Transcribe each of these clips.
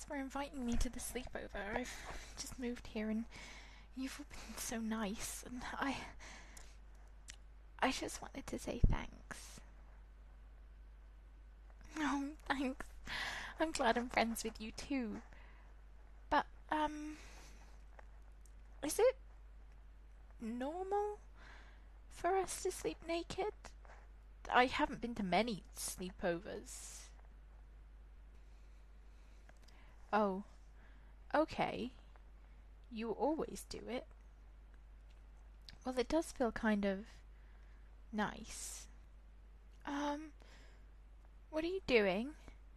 for inviting me to the sleepover. I've just moved here and you've all been so nice, and I just wanted to say thanks. Oh, thanks. I'm glad I'm friends with you too. But, is it normal for us to sleep naked? I haven't been to many sleepovers. Oh, okay. You always do it. Well, it does feel kind of nice. What are you doing?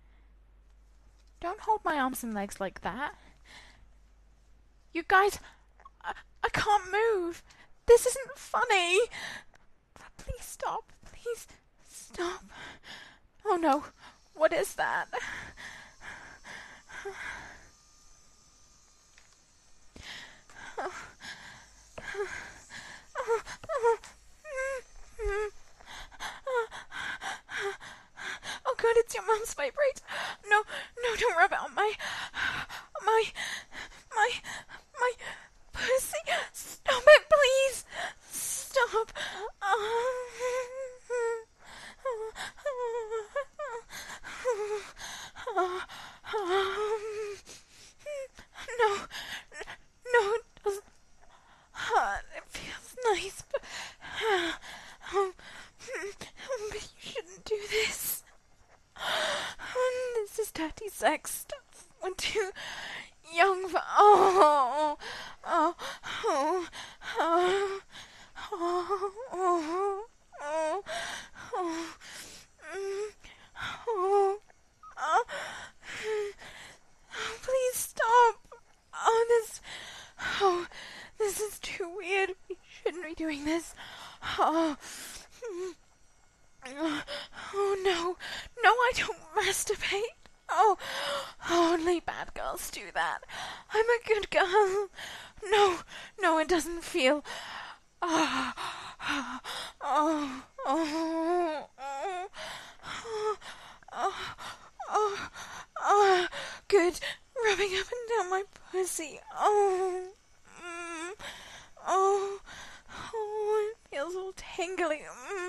Don't hold my arms and legs like that. You guys, I can't move. This isn't funny. Please stop. Please stop. Oh no, what is that? Oh god, it's your mom's vibrate. No, don't rub it on my pussy. Stop it, please. Stop. No, it doesn't. It feels nice, but but you shouldn't do this. This is dirty sex stuff. We're too young for. Please stop. This is too weird. We shouldn't be doing this. Oh no, I don't masturbate. Only bad girls do that. I'm a good girl. No, it doesn't feel. Good. Rubbing up and down my pussy. It feels all tingly.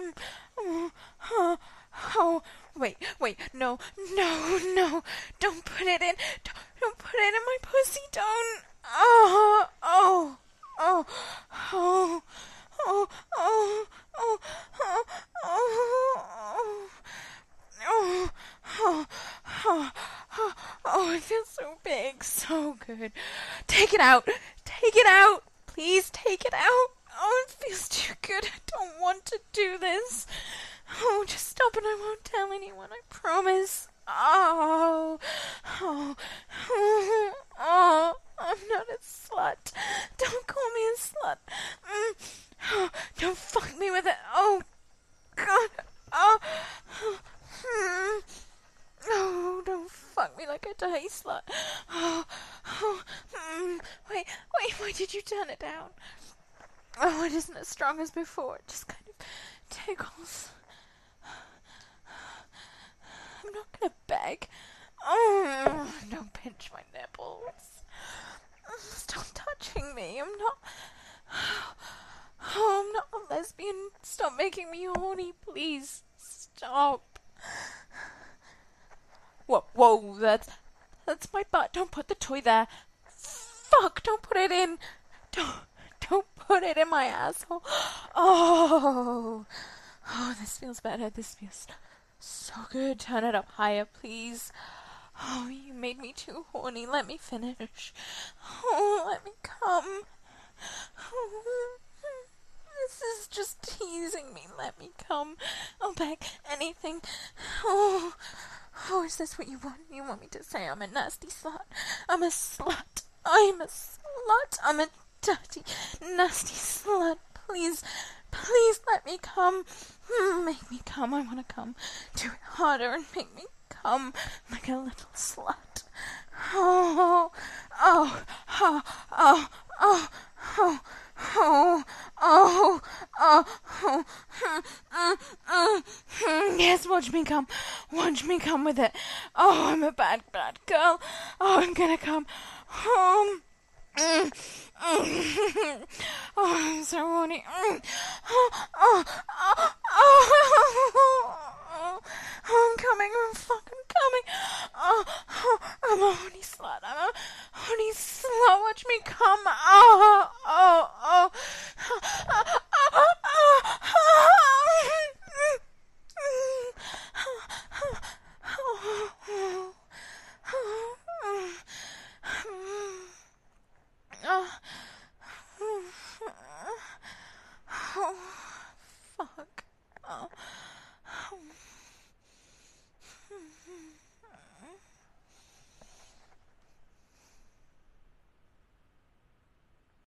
Wait, no, don't put it in, don't put it in my pussy, don't. It feels so big, so good. Take it out, please take it out. It feels too good, I don't want to do this. Just stop and I won't tell anyone, I promise. I'm not a slut. Don't call me a slut. Don't fuck me with it. Oh, God. Don't fuck me like a dirty slut. Wait, why did you turn it down? It isn't as strong as before. It just kind of tickles. I'm not gonna beg. Don't pinch my nipples. Stop touching me. I'm not a lesbian. Stop making me horny, please. Stop. Whoa, that's my butt. Don't put the toy there. Fuck, don't put it in. Don't put it in my asshole. This feels better. This feels so good. Turn it up higher, please. You made me too horny. Let me finish. Let me come. This is just teasing me. Let me come. I'll beg anything. Is this what you want? You want me to say I'm a nasty slut? I'm a slut. I'm a slut. I'm a dirty, nasty slut. Please let me come. Make me come. I want to come. Do it harder and make me come like a little slut. Oh, oh, oh, oh, yes, watch me come. Watch me come with it. Oh, I'm a bad, bad girl. Oh, I'm gonna come home. Oh, I'm so horny. Oh, oh, oh, oh.